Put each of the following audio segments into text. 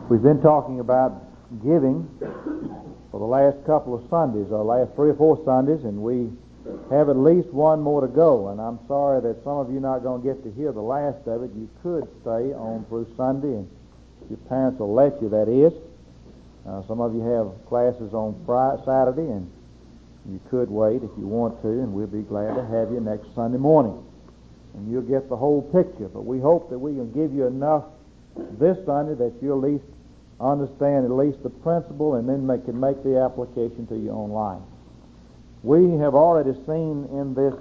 We've been talking about giving for the last couple of Sundays, our last 3 or 4 Sundays, and we have at least one more to go. And I'm sorry that some of you are not going to get to hear the last of it. You could stay on through Sunday, and your parents will let you, that is. Some of you have classes on Saturday, and you could wait if you want to, and we'll be glad to have you next Sunday morning. And you'll get the whole picture. But we hope that we can give you enough this Sunday that you'll at least understand at least the principle, and then can make the application to your own life. We have already seen in this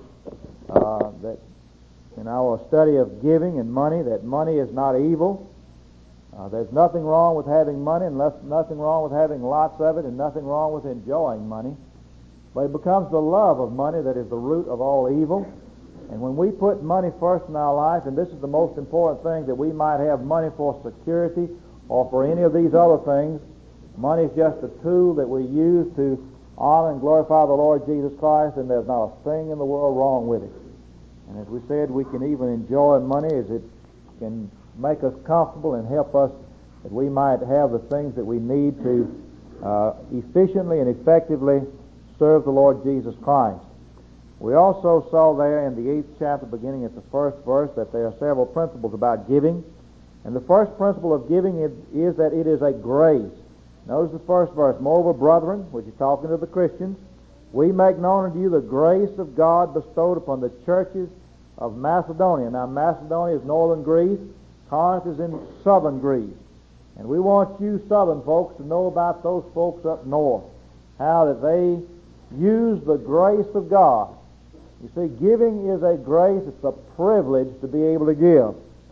that in our study of giving and money, that money is not evil. There's nothing wrong with having money, and nothing wrong with having lots of it, and nothing wrong with enjoying money. But it becomes the love of money that is the root of all evil. And when we put money first in our life, and this is the most important thing, that we might have money for security or for any of these other things. Money is just a tool that we use to honor and glorify the Lord Jesus Christ, and there's not a thing in the world wrong with it. And as we said, we can even enjoy money as it can make us comfortable and help us that we might have the things that we need to efficiently and effectively serve the Lord Jesus Christ. We also saw there in the 8th chapter, beginning at the 1st verse, that there are several principles about giving. And the first principle of giving is that it is a grace. Notice the first verse. Moreover, brethren, which is talking to the Christians, we make known unto you the grace of God bestowed upon the churches of Macedonia. Now, Macedonia is northern Greece. Corinth is in southern Greece. And we want you southern folks to know about those folks up north, how that they use the grace of God. You see, giving is a grace. It's a privilege to be able to give.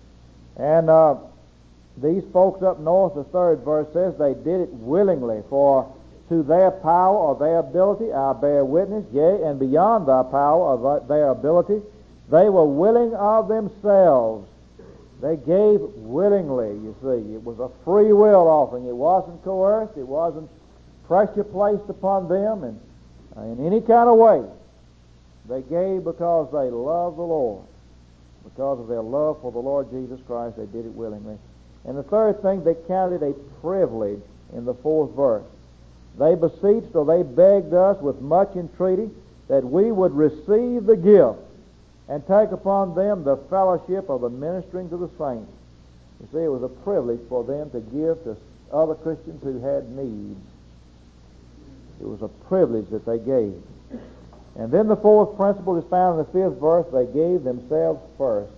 And these folks up north, the 3rd verse says, they did it willingly, for to their power or their ability I bear witness, yea, and beyond their power or their ability, they were willing of themselves. They gave willingly, you see. It was a free will offering. It wasn't coerced. It wasn't pressure placed upon them and in any kind of way. They gave because they loved the Lord. Because of their love for the Lord Jesus Christ, they did it willingly. And the third thing, they counted a privilege in the 4th verse. They beseeched, or they begged us with much entreaty, that we would receive the gift and take upon them the fellowship of the ministering to the saints. You see, it was a privilege for them to give to other Christians who had needs. It was a privilege that they gave. And then the 4th principle is found in the 5th verse. They gave themselves first.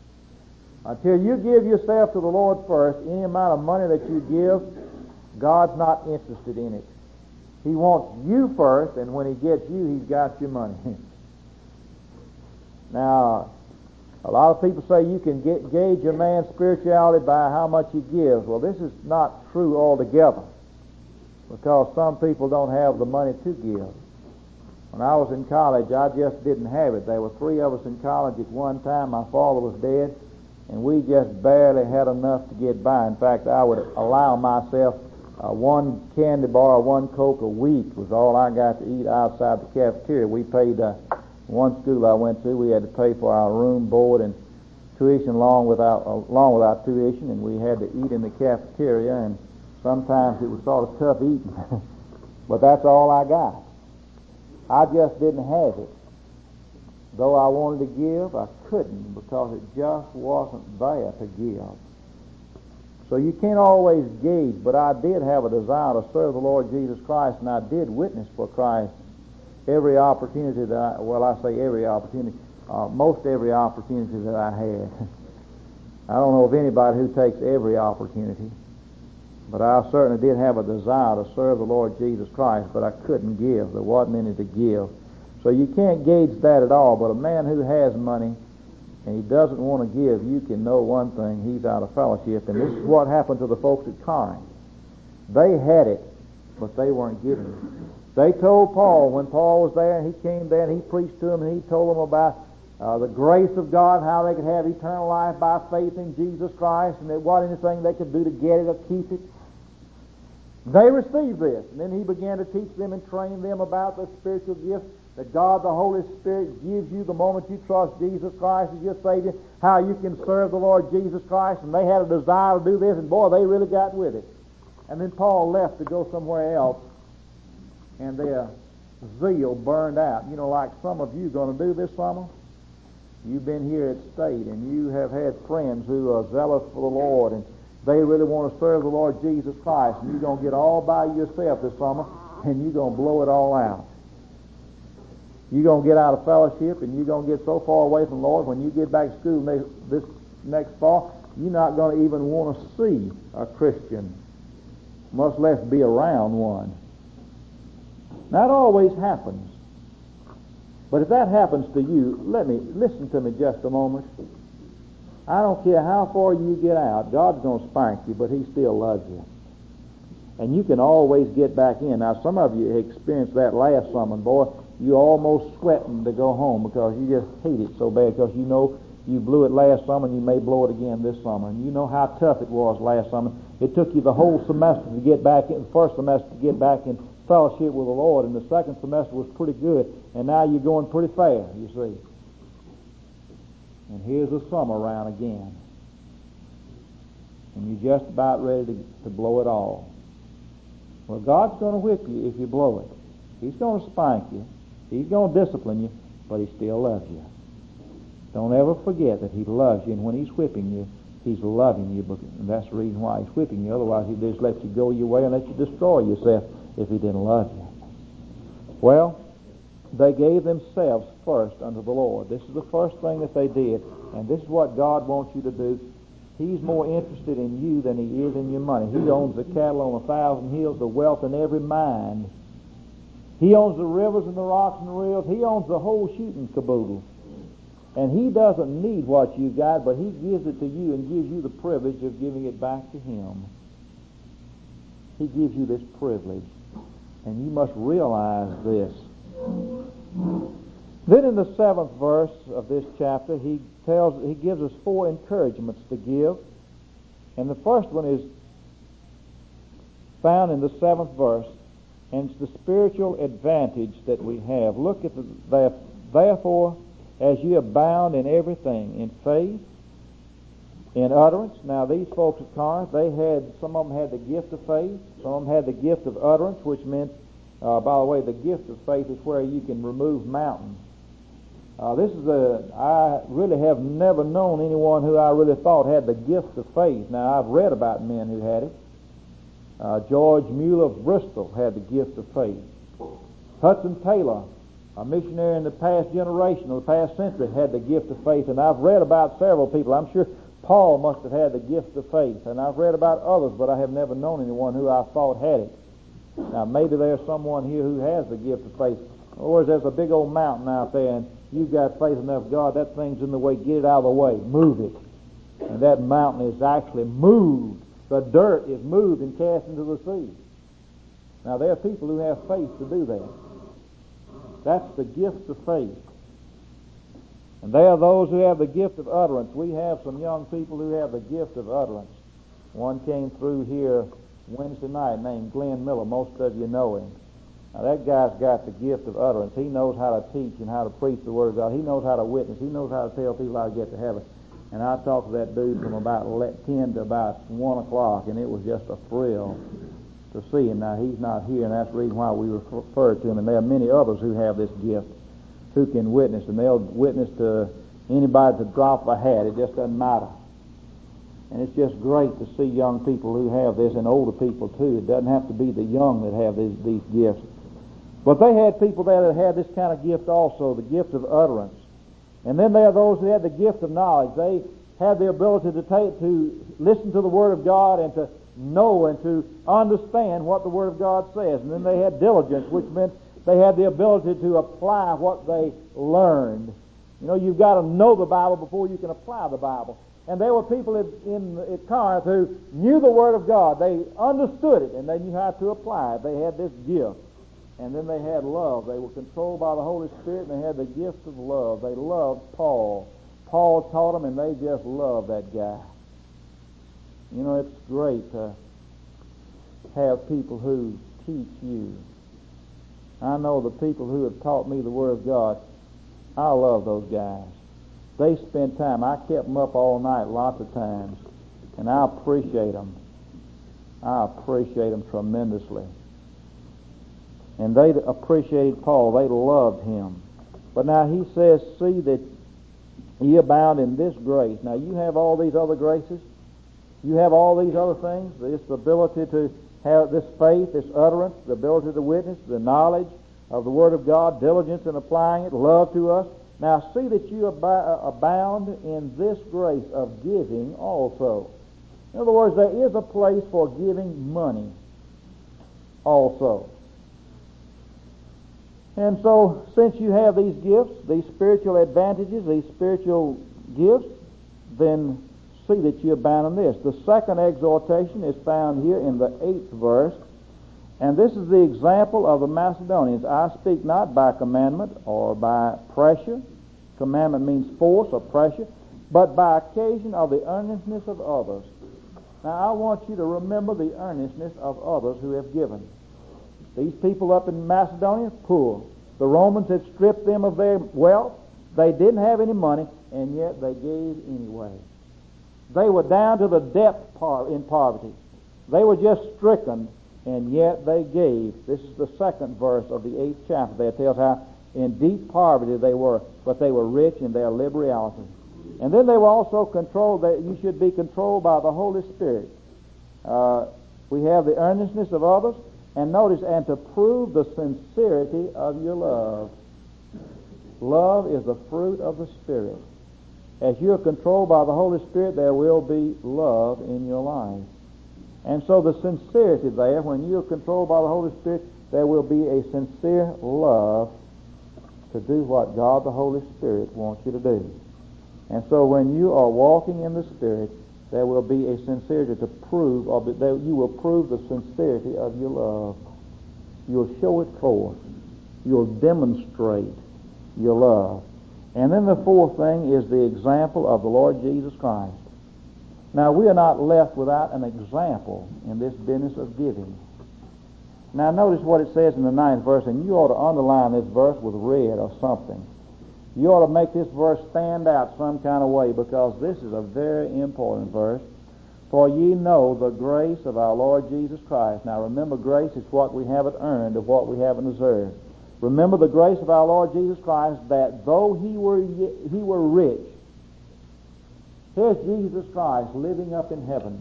Until you give yourself to the Lord first, any amount of money that you give, God's not interested in it. He wants you first, and when He gets you, He's got your money. Now, a lot of people say you can gauge a man's spirituality by how much he gives. Well, this is not true altogether, because some people don't have the money to give. When I was in college, I just didn't have it. There were 3 of us in college at one time. My father was dead, and we just barely had enough to get by. In fact, I would allow myself one candy bar, one Coke a week was all I got to eat outside the cafeteria. We paid, one school I went to, we had to pay for our room, board, and tuition along with our tuition, and we had to eat in the cafeteria, and sometimes it was sort of tough eating. But that's all I got. I just didn't have it. Though I wanted to give, I couldn't, because it just wasn't there to give. So you can't always gauge, but I did have a desire to serve the Lord Jesus Christ, and I did witness for Christ every opportunity that most every opportunity that I had. I don't know of anybody who takes every opportunity, but I certainly did have a desire to serve the Lord Jesus Christ, but I couldn't give. There wasn't any to give. So you can't gauge that at all, but a man who has money and he doesn't want to give, you can know one thing: he's out of fellowship. And this is what happened to the folks at Corinth. They had it, but they weren't giving it. They told Paul, when Paul was there, and he came there and he preached to them, and he told them about the grace of God, how they could have eternal life by faith in Jesus Christ, and there wasn't anything they could do to get it or keep it. They received this, and then he began to teach them and train them about the spiritual gifts that God the Holy Spirit gives you the moment you trust Jesus Christ as your Savior, how you can serve the Lord Jesus Christ. And they had a desire to do this, and boy, they really got with it. And then Paul left to go somewhere else, and their zeal burned out. You know, like some of you going to do this summer. You've been here at State, and you have had friends who are zealous for the Lord, and they really want to serve the Lord Jesus Christ, and you're going to get all by yourself this summer, and you're going to blow it all out. You're going to get out of fellowship, and you're going to get so far away from the Lord, when you get back to school this next fall, you're not going to even want to see a Christian, much less be around one. That always happens. But if that happens to you, listen to me just a moment. I don't care how far you get out, God's going to spank you, but He still loves you. And you can always get back in. Now, some of you experienced that last summer, boy, you almost sweating to go home because you just hate it so bad because you know you blew it last summer and you may blow it again this summer. And you know how tough it was last summer. It took you the whole semester to get back in, the first semester to get back in fellowship with the Lord, and the second semester was pretty good, and now you're going pretty fast, you see. And here's the summer round again. And you're just about ready to blow it all. Well, God's going to whip you if you blow it. He's going to spank you. He's going to discipline you, but He still loves you. Don't ever forget that He loves you, and when He's whipping you, He's loving you, and that's the reason why He's whipping you. Otherwise, He'd just let you go your way and let you destroy yourself if He didn't love you. Well, they gave themselves first unto the Lord. This is the first thing that they did, and this is what God wants you to do. He's more interested in you than He is in your money. He owns the cattle on 1,000 hills, the wealth in every mine. He owns the rivers and the rocks and the rills. He owns the whole shooting caboodle. And He doesn't need what you got, but He gives it to you and gives you the privilege of giving it back to Him. He gives you this privilege, and you must realize this. Then in the 7th verse of this chapter, he gives us 4 encouragements to give. And the first one is found in the 7th verse, and it's the spiritual advantage that we have. Look at therefore, as ye abound in everything, in faith, in utterance. Now these folks at Corinth, some of them had the gift of faith, some of them had the gift of utterance, which meant, by the way, the gift of faith is where you can remove mountains. I really have never known anyone who I really thought had the gift of faith. Now I've read about men who had it. George Mueller of Bristol had the gift of faith. Hudson Taylor, a missionary in the past generation or the past century, had the gift of faith. And I've read about several people. I'm sure Paul must have had the gift of faith. And I've read about others, but I have never known anyone who I thought had it. Now maybe there's someone here who has the gift of faith. In other words, there's a big old mountain out there, and you've got faith enough, God, that thing's in the way, get it out of the way, move it. And that mountain is actually moved. The dirt is moved and cast into the sea. Now there are people who have faith to do that. That's the gift of faith. And there are those who have the gift of utterance. We have some young people who have the gift of utterance. One came through here Wednesday night named Glenn Miller. Most of you know him. Now that guy's got the gift of utterance. He knows how to teach and how to preach the Word of God. He knows how to witness. He knows how to tell people how to get to heaven. And I talked to that dude from about 10 to about 1 o'clock, and it was just a thrill to see him. Now he's not here, and that's the reason why we refer to him. And there are many others who have this gift, who can witness, and they'll witness to anybody to drop a hat. It just doesn't matter. And it's just great to see young people who have this, and older people too. It doesn't have to be the young that have these gifts. But they had people there that had this kind of gift also, the gift of utterance. And then there are those who had the gift of knowledge. They had the ability to listen to the Word of God and to know and to understand what the Word of God says. And then they had diligence, which meant they had the ability to apply what they learned. You know, you've got to know the Bible before you can apply the Bible. And there were people at Corinth who knew the Word of God. They understood it, and they knew how to apply it. They had this gift. And then they had love. They were controlled by the Holy Spirit, and they had the gift of love. They loved Paul. Paul taught them, and they just loved that guy. You know, it's great to have people who teach you. I know the people who have taught me the Word of God. I love those guys. They spend time. I kept them up all night lots of times, and I appreciate them. I appreciate them tremendously. And they appreciated Paul. They loved him. But now he says, see that ye abound in this grace. Now you have all these other graces. You have all these other things. This ability to have this faith, this utterance, the ability to witness, the knowledge of the Word of God, diligence in applying it, love to us. Now see that you abound in this grace of giving also. In other words, there is a place for giving money also. And so, since you have these gifts, these spiritual advantages, these spiritual gifts, then see that you abound in this. The second exhortation is found here in the 8th verse, and this is the example of the Macedonians. I speak not by commandment or by pressure. Commandment means force or pressure, but by occasion of the earnestness of others. Now, I want you to remember the earnestness of others who have given. These people up in Macedonia, poor. The Romans had stripped them of their wealth. They didn't have any money, and yet they gave anyway. They were down to the depth in poverty. They were just stricken, and yet they gave. This is the second verse of the 8th chapter there. It tells how in deep poverty they were, but they were rich in their liberality. And then they were also controlled, that you should be controlled by the Holy Spirit. We have the earnestness of others, and notice, and to prove the sincerity of your love. Love is the fruit of the Spirit. As you are controlled by the Holy Spirit, there will be love in your life. And so the sincerity there, when you are controlled by the Holy Spirit, there will be a sincere love to do what God the Holy Spirit wants you to do. And so when you are walking in the Spirit, there will be a sincerity to prove, or you will prove the sincerity of your love. You'll show it forth. You'll demonstrate your love. And then the fourth thing is the example of the Lord Jesus Christ. Now, we are not left without an example in this business of giving. Now, notice what it says in the 9th verse, and you ought to underline this verse with red or something. You ought to make this verse stand out some kind of way, because this is a very important verse. For ye know the grace of our Lord Jesus Christ. Now remember, grace is what we haven't earned, of what we haven't deserved. Remember the grace of our Lord Jesus Christ, that though he were rich, here's Jesus Christ living up in heaven.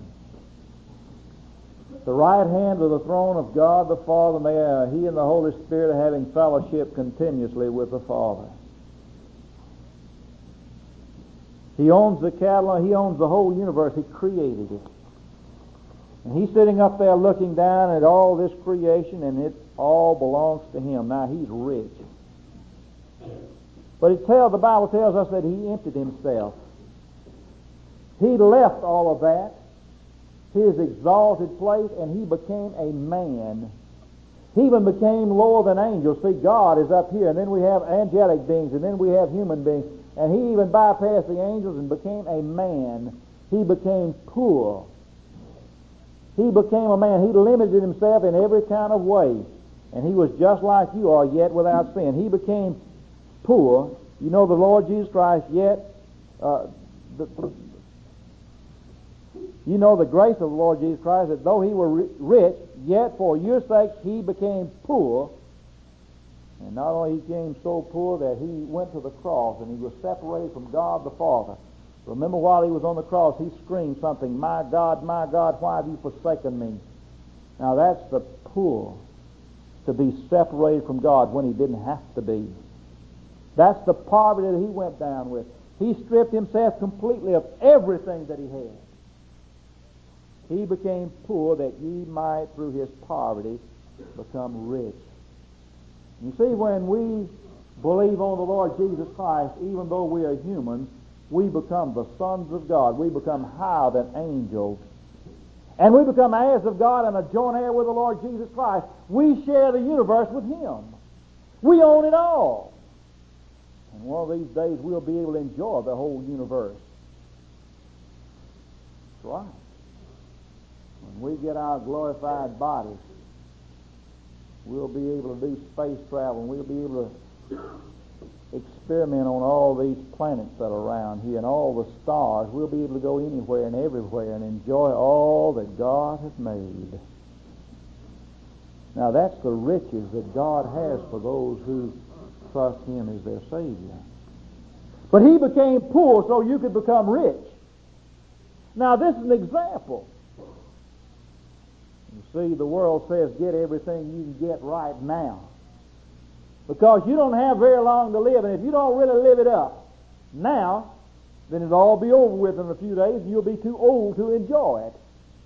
The right hand of the throne of God the Father, and there he and the Holy Spirit are having fellowship continuously with the Father. He owns the cattle, he owns the whole universe, he created it. And he's sitting up there looking down at all this creation, and it all belongs to him. Now he's rich. But the Bible tells us that he emptied himself. He left all of that, his exalted place, and he became a man. He even became lower than angels. See, God is up here, and then we have angelic beings, and then we have human beings. And he even bypassed the angels and became a man. He became poor. He became a man. He limited himself in every kind of way. And he was just like you are, yet without sin. He became poor. You know the Lord Jesus Christ, yet you know the grace of the Lord Jesus Christ, that though he were rich, yet for your sakes he became poor. And not only he became so poor that he went to the cross and he was separated from God the Father. Remember, while he was on the cross, he screamed something, my God, why have you forsaken me? Now that's the poor, to be separated from God when he didn't have to be. That's the poverty that he went down with. He stripped himself completely of everything that he had. He became poor that ye might, through his poverty, become rich. You see, when we believe on the Lord Jesus Christ, even though we are human, we become the sons of God. We become higher than angels. And we become heirs of God and a joint heir with the Lord Jesus Christ. We share the universe with him. We own it all. And one of these days we'll be able to enjoy the whole universe. That's right. When we get our glorified bodies, we'll be able to do space travel, and we'll be able to experiment on all these planets that are around here and all the stars, we'll be able to go anywhere and everywhere and enjoy all that God has made. Now that's the riches that God has for those who trust Him as their Savior. But He became poor so you could become rich. Now this is an example. You see, the world says get everything you can get right now, because you don't have very long to live, and if you don't really live it up now, then it'll all be over with in a few days and you'll be too old to enjoy it.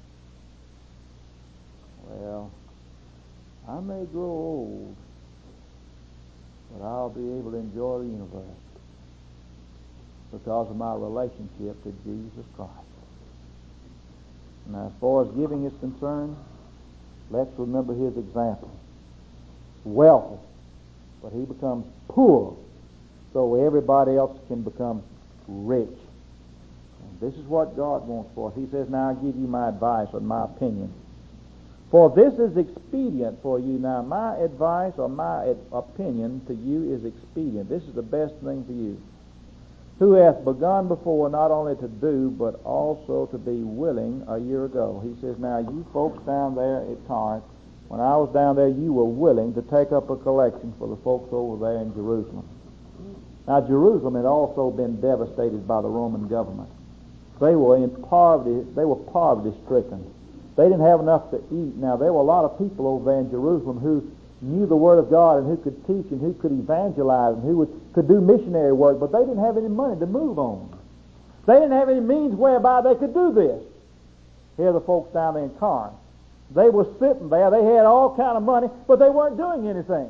Well, I may grow old, but I'll be able to enjoy the universe because of my relationship to Jesus Christ. Now, as far as giving is concerned, let's remember His example. Wealthy, but He becomes poor so everybody else can become rich. And this is what God wants for us. He says, now I'll give you my advice or my opinion. For this is expedient for you. Now, my advice or my opinion to you is expedient. This is the best thing for you. Who hath begun before not only to do, but also to be willing a year ago. He says, now you folks down there at Corinth, when I was down there, you were willing to take up a collection for the folks over there in Jerusalem. Now, Jerusalem had also been devastated by the Roman government. They were in poverty. They were poverty-stricken. They didn't have enough to eat. Now, there were a lot of people over there in Jerusalem who knew the Word of God and who could teach and who could evangelize and who could do missionary work, but they didn't have any money to move on. They didn't have any means whereby they could do this. Here are the folks down there in Corinth. They were sitting there. They had all kind of money, but they weren't doing anything.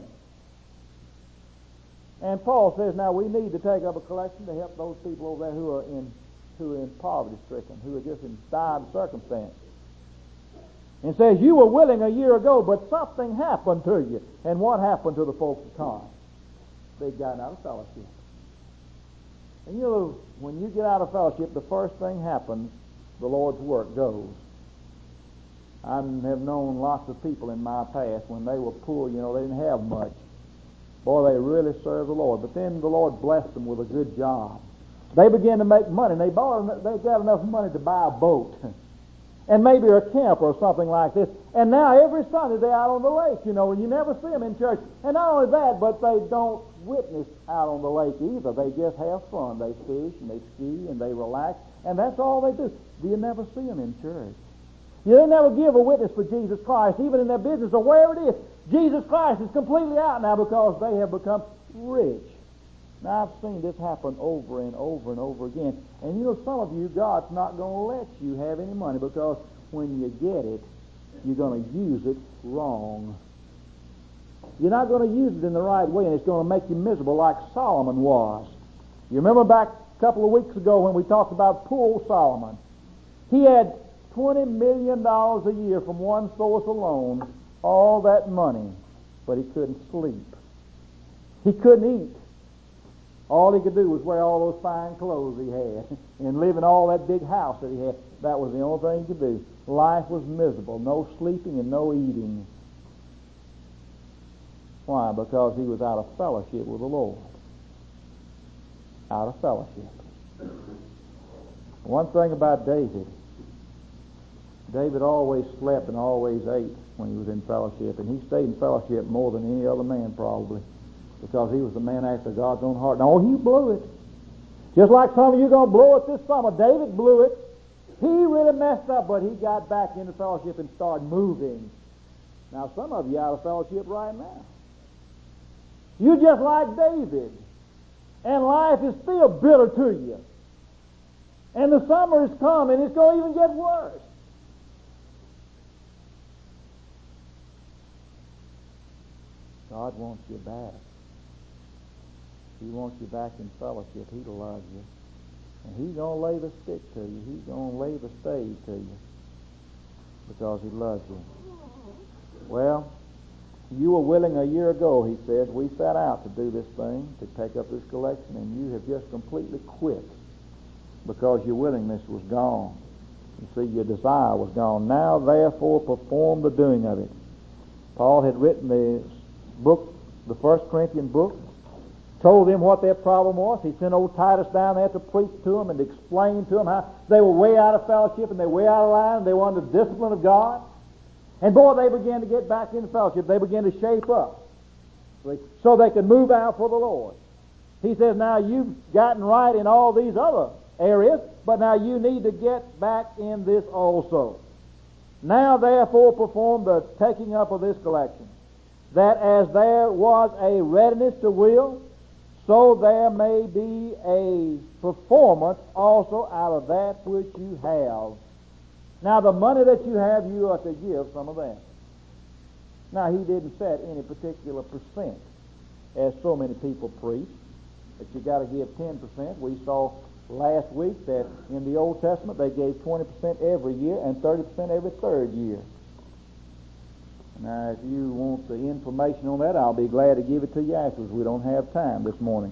And Paul says, now we need to take up a collection to help those people over there who are in poverty-stricken, who are just in dire circumstance. And says, you were willing a year ago, but something happened to you. And what happened to the folks at Corinth? They'd gotten out of fellowship. And you know, when you get out of fellowship, the first thing happens, the Lord's work goes. I have known lots of people in my past, when they were poor, you know, they didn't have much. Boy, they really served the Lord. But then the Lord blessed them with a good job. They began to make money. They got enough money to buy a boat. And maybe a camper or something like this. And now every Sunday they're out on the lake, you know, and you never see them in church. And not only that, but they don't witness out on the lake either. They just have fun. They fish and they ski and they relax. And that's all they do. You never see them in church. They never give a witness for Jesus Christ, even in their business or wherever it is. Jesus Christ is completely out now because they have become rich. Now, I've seen this happen over and over and over again. And you know, some of you, God's not going to let you have any money because when you get it, you're going to use it wrong. You're not going to use it in the right way, and it's going to make you miserable like Solomon was. You remember back a couple of weeks ago when we talked about poor old Solomon? He had $20 million a year from one source alone, all that money, but he couldn't sleep. He couldn't eat. All he could do was wear all those fine clothes he had and live in all that big house that he had. That was the only thing he could do. Life was miserable. No sleeping and no eating. Why? Because he was out of fellowship with the Lord. Out of fellowship. One thing about David, David always slept and always ate when he was in fellowship, and he stayed in fellowship more than any other man probably, because he was the man after God's own heart. No, he blew it. Just like some of you are going to blow it this summer. David blew it. He really messed up, but he got back into fellowship and started moving. Now, some of you are out of fellowship right now. You're just like David. And life is still bitter to you. And the summer is coming. It's going to even get worse. God wants you back. He wants you back in fellowship. He loves you. And He's going to lay the stick to you. He's going to lay the stave to you because He loves you. Well, you were willing a year ago, he said. We set out to do this thing, to take up this collection, and you have just completely quit because your willingness was gone. You see, your desire was gone. Now, therefore, perform the doing of it. Paul had written the book, the 1 Corinthians book, told them what their problem was. He sent old Titus down there to preach to them and to explain to them how they were way out of fellowship and they were way out of line and they were under the discipline of God. And boy, they began to get back into fellowship. They began to shape up so they could move out for the Lord. He says, now you've gotten right in all these other areas, but now you need to get back in this also. Now therefore perform the taking up of this collection, that as there was a readiness to will, so there may be a performance also out of that which you have. Now the money that you have, you are to give some of that. Now he didn't set any particular percent, as so many people preach, that you got to give 10%. We saw last week that in the Old Testament they gave 20% every year and 30% every third year. Now, if you want the information on that, I'll be glad to give it to you afterwards. We don't have time this morning.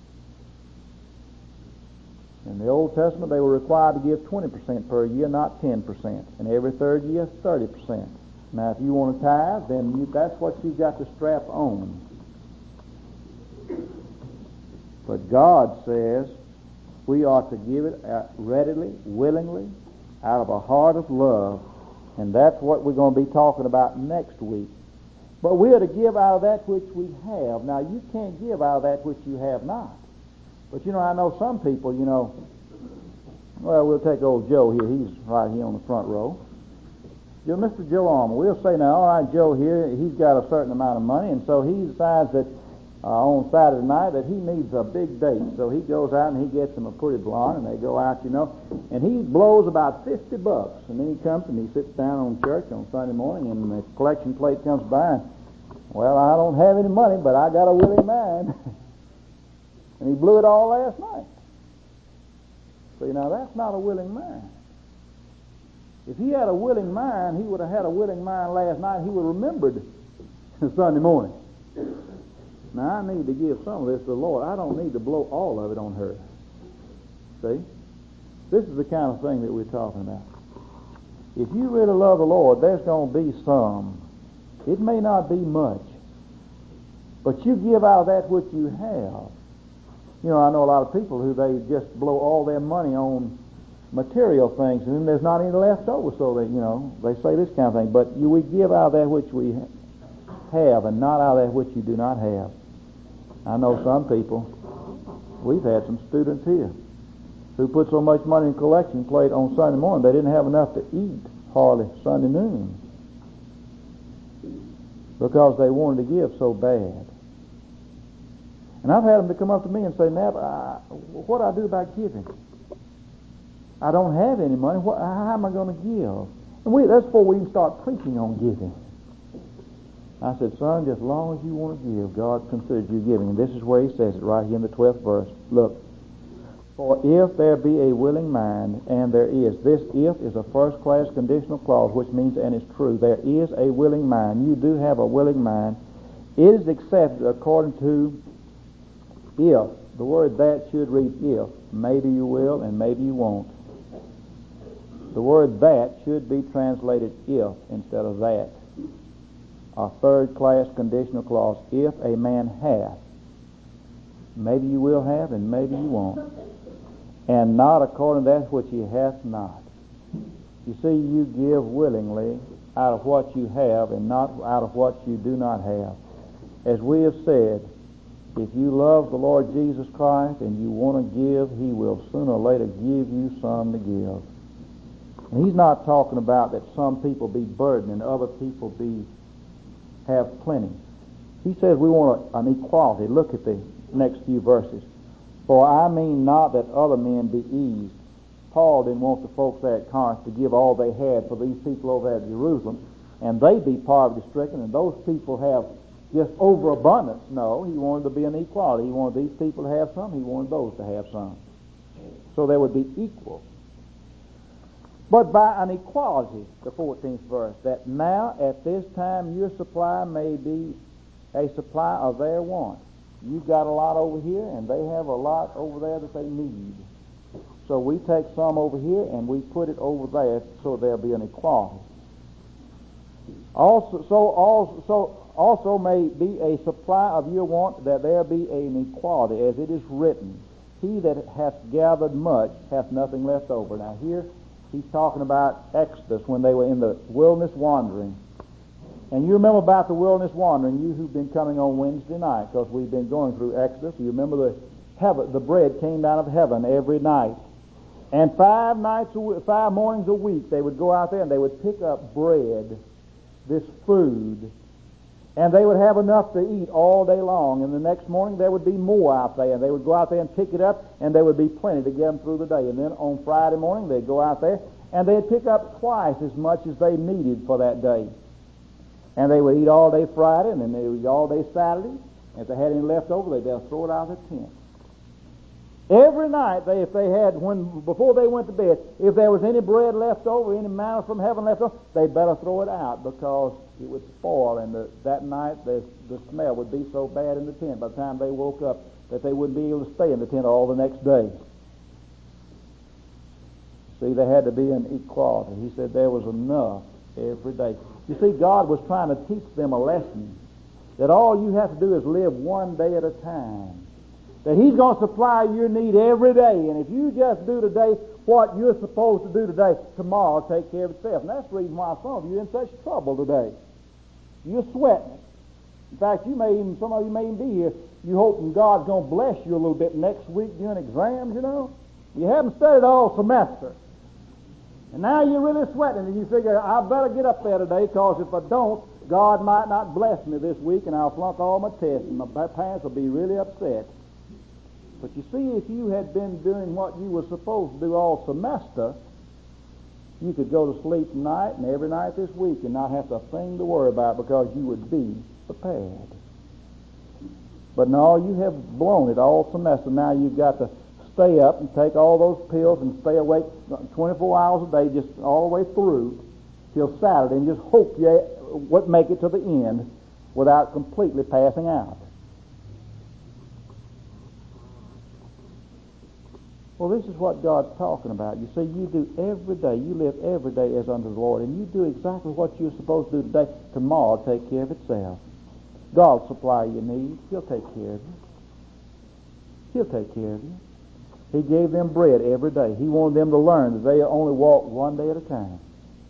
In the Old Testament, they were required to give 20% per year, not 10%. And every third year, 30%. Now, if you want to tithe, then that's what you've got to strap on. But God says we ought to give it readily, willingly, out of a heart of love. And that's what we're going to be talking about next week. But we are to give out of that which we have. Now, you can't give out of that which you have not. But, I know some people, well, we'll take old Joe here. He's right here on the front row. Mr. Joe Armour. We'll say, now, all right, Joe here, he's got a certain amount of money, and so he decides that on Saturday night that he needs a big date. So he goes out and he gets him a pretty blonde, and they go out, and he blows about $50. And then he comes and he sits down on church on Sunday morning, and the collection plate comes by, and, well, I don't have any money, but I got a willing mind. And he blew it all last night. See, now that's not a willing mind. If he had a willing mind, he would have had a willing mind last night. He would have remembered Sunday morning. Now, I need to give some of this to the Lord. I don't need to blow all of it on her. See? This is the kind of thing that we're talking about. If you really love the Lord, there's going to be some. It may not be much. But you give out of that which you have. I know a lot of people who they just blow all their money on material things, and then there's not any left over, so they say this kind of thing. But we give out of that which we have and not out of that which you do not have. I know some people, we've had some students here who put so much money in collection plate on Sunday morning they didn't have enough to eat hardly Sunday noon because they wanted to give so bad. And I've had them to come up to me and say, Nab, what do I do about giving? I don't have any money. How am I going to give? And that's before we even start preaching on giving. I said, son, just as long as you want to give, God considers you giving. And this is where he says it right here in the 12th verse. Look, for if there be a willing mind, and there is. This if is a first-class conditional clause, which means, and it's true, there is a willing mind. You do have a willing mind. It is accepted according to if. The word that should read if. Maybe you will and maybe you won't. The word that should be translated if instead of that. A third-class conditional clause. If a man hath. Maybe you will have and maybe you won't. And not according to that which he hath not. You see, you give willingly out of what you have and not out of what you do not have. As we have said, if you love the Lord Jesus Christ and you want to give, he will sooner or later give you some to give. And he's not talking about that some people be burdened and other people have plenty. He says we want an equality. Look at the next few verses. For I mean not that other men be eased. Paul didn't want the folks there at Corinth to give all they had for these people over there at Jerusalem, and they be poverty-stricken, and those people have just overabundance. No, he wanted to be an equality. He wanted these people to have some. He wanted those to have some. So they would be equal. But by an equality, the 14th verse, that now at this time your supply may be a supply of their want. You've got a lot over here, and they have a lot over there that they need. So we take some over here, and we put it over there so there'll be an equality. Also may be a supply of your want, that there be an equality, as it is written, he that hath gathered much hath nothing left over. Now here he's talking about Exodus when they were in the wilderness wandering. And you remember about the wilderness wandering, you who've been coming on Wednesday night, because we've been going through Exodus. You remember the bread came down of heaven every night. And 5 mornings a week they would go out there and they would pick up bread, this food, and they would have enough to eat all day long. And the next morning there would be more out there, and they would go out there and pick it up, and there would be plenty to get them through the day. And then on Friday morning they'd go out there and they'd pick up twice as much as they needed for that day. And they would eat all day Friday, and then they would eat all day Saturday. If they had any left over, they'd just throw it out of the tent. Every night, before they went to bed, if there was any bread left over, any manna from heaven left over, they'd better throw it out, because it would spoil, and that night the smell would be so bad in the tent by the time they woke up that they wouldn't be able to stay in the tent all the next day. See, there had to be an equality. He said there was enough every day. You see, God was trying to teach them a lesson, that all you have to do is live one day at a time. That He's going to supply your need every day. And if you just do today what you're supposed to do today, tomorrow will take care of itself. And that's the reason why some of you are in such trouble today. You're sweating. In fact, some of you may even be here, you hoping God's going to bless you a little bit next week during exams, you know. You haven't studied all semester. And now you're really sweating, and you figure, I better get up there today, because if I don't, God might not bless me this week, and I'll flunk all my tests, and my parents will be really upset. But you see, if you had been doing what you were supposed to do all semester, you could go to sleep tonight and every night this week and not have a thing to worry about, because you would be prepared. But no, you have blown it all semester. Now you've got to stay up and take all those pills and stay awake 24 hours a day, just all the way through till Saturday, and just hope you would make it to the end without completely passing out. Well, this is what God's talking about. You see, you do every day, you live every day as unto the Lord, and you do exactly what you're supposed to do today. Tomorrow will take care of itself. God will supply your needs. He'll take care of you. He'll take care of you. He gave them bread every day. He wanted them to learn that they only walk one day at a time.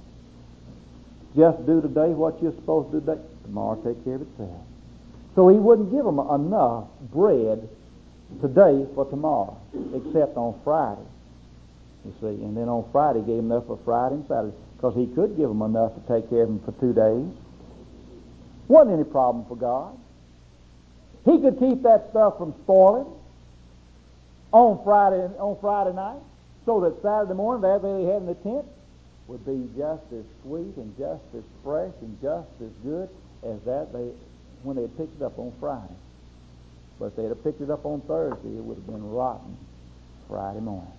Just do today what you're supposed to do today. Tomorrow will take care of itself. So He wouldn't give them enough bread today for tomorrow, except on Friday, you see. And then on Friday, He gave them enough for Friday and Saturday, because He could give them enough to take care of them for 2 days. Wasn't any problem for God. He could keep that stuff from spoiling on Friday night, so that Saturday morning, that they had in the tent would be just as sweet and just as fresh and just as good as when they had picked it up on Friday. But if they'd have picked it up on Thursday, it would have been rotten Friday morning.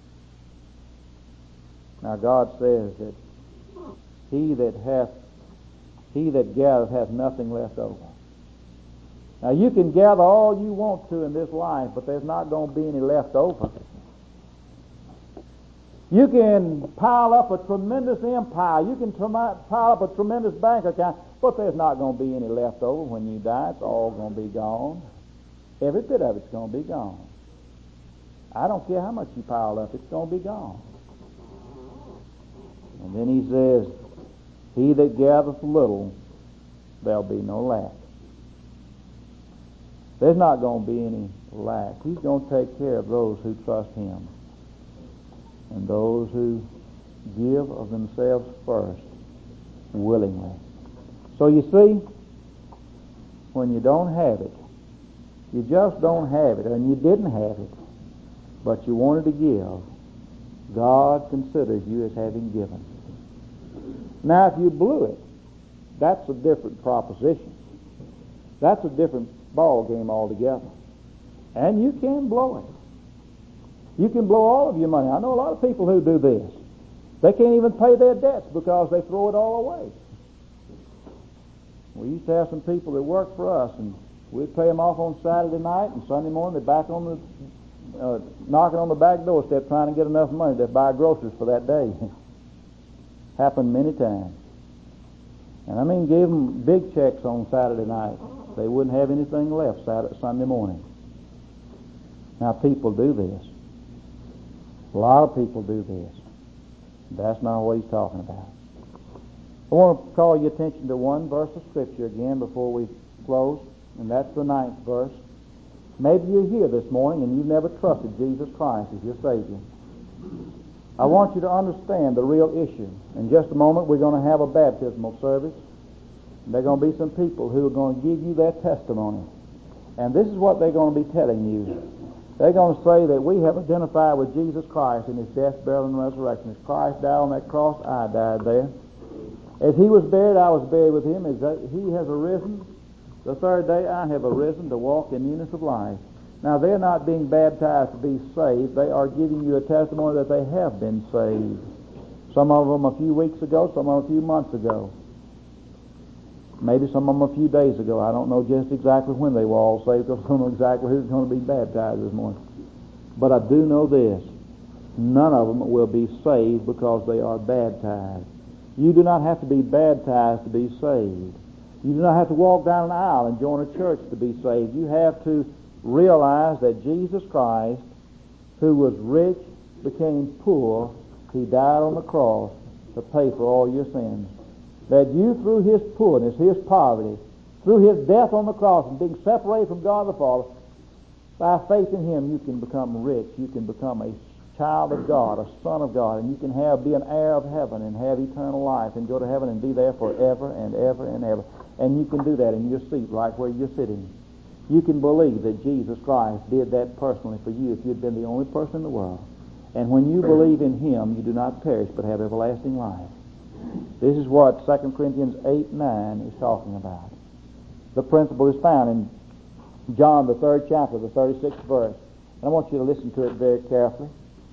Now God says that he that gathereth hath nothing left over. Now you can gather all you want to in this life, but there's not going to be any left over. You can pile up a tremendous empire. You can pile up a tremendous bank account, but there's not going to be any left over when you die. It's all going to be gone. Every bit of it's going to be gone. I don't care how much you pile up, it's going to be gone. And then He says, he that gathereth little, there'll be no lack. There's not going to be any lack. He's going to take care of those who trust Him, and those who give of themselves first, willingly. So you see, when you don't have it, you just don't have it, and you didn't have it, but you wanted to give, God considers you as having given. Now, if you blew it, that's a different proposition. That's a different ball game altogether. And you can blow it. You can blow all of your money. I know a lot of people who do this. They can't even pay their debts because they throw it all away. We used to have some people that worked for us, and we'd pay them off on Saturday night, and Sunday morning they're back on the knocking on the back doorstep trying to get enough money to buy groceries for that day. Happened many times. And I mean, gave them big checks on Saturday night. They wouldn't have anything left Sunday morning. Now, people do this. A lot of people do this. That's not what he's talking about. I want to call your attention to one verse of Scripture again before we close, and that's the 9th verse. Maybe you're here this morning and you've never trusted Jesus Christ as your Savior. I want you to understand the real issue. In just a moment, we're going to have a baptismal service. And there are going to be some people who are going to give you their testimony. And this is what they're going to be telling you. They're going to say that we have identified with Jesus Christ in His death, burial, and resurrection. As Christ died on that cross, I died there. As He was buried, I was buried with Him. As He has arisen, the third day I have arisen to walk in newness of life. Now, they're not being baptized to be saved. They are giving you a testimony that they have been saved. Some of them a few weeks ago, some of them a few months ago. Maybe some of them a few days ago. I don't know just exactly when they were all saved, because I don't know exactly who's going to be baptized this morning. But I do know this. None of them will be saved because they are baptized. You do not have to be baptized to be saved. You do not have to walk down an aisle and join a church to be saved. You have to realize that Jesus Christ, who was rich, became poor. He died on the cross to pay for all your sins. That you, through His poorness, His poverty, through His death on the cross and being separated from God the Father, by faith in Him, you can become rich. You can become a child of God, a son of God, and you can be an heir of heaven and have eternal life and go to heaven and be there forever and ever and ever. And you can do that in your seat right where you're sitting. You can believe that Jesus Christ did that personally for you if you'd been the only person in the world. And when you believe in Him, you do not perish but have everlasting life. This is what 2 Corinthians 8:9 is talking about. The principle is found in John, the 3rd chapter, the 36th verse. And I want you to listen to it very carefully.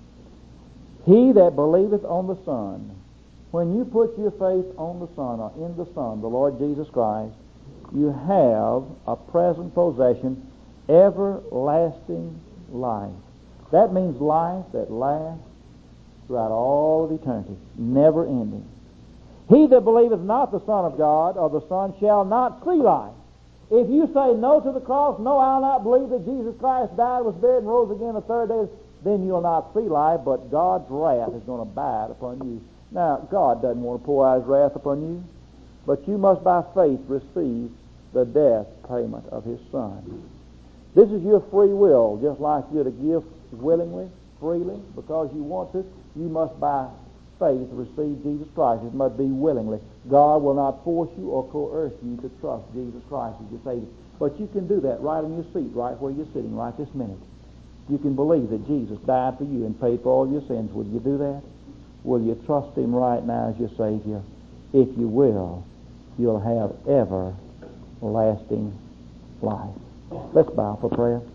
He that believeth on the Son, when you put your faith on the Son, or in the Son, the Lord Jesus Christ, you have a present possession, everlasting life. That means life that lasts throughout all of eternity, never ending. He that believeth not the Son of God or the Son shall not see life. If you say no to the cross, no, I'll not believe that Jesus Christ died, was buried, and rose again the third day, then you'll not see life, but God's wrath is going to abide upon you. Now, God doesn't want to pour out His wrath upon you, but you must by faith receive the death payment of His Son. This is your free will, just like you're to give willingly, freely, because you want to. You must by faith receive Jesus Christ. It must be willingly. God will not force you or coerce you to trust Jesus Christ as your Savior. But you can do that right in your seat, right where you're sitting, right this minute. You can believe that Jesus died for you and paid for all your sins. Will you do that? Will you trust Him right now as your Savior? If you will, you'll have everlasting life. Let's bow for prayer.